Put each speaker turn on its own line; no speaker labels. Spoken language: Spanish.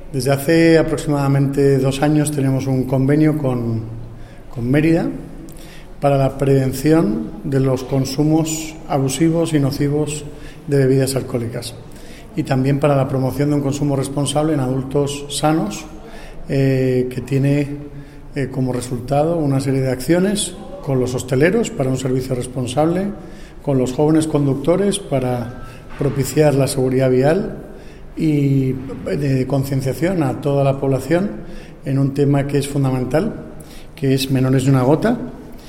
Desde hace aproximadamente 2 años tenemos un convenio con Mérida para la prevención de los consumos abusivos y nocivos de bebidas alcohólicas y también para la promoción de un consumo responsable en adultos sanos que tiene como resultado una serie de acciones con los hosteleros para un servicio responsable, con los jóvenes conductores para propiciar la seguridad vial y de concienciación a toda la población en un tema que es fundamental, que es menores de una gota,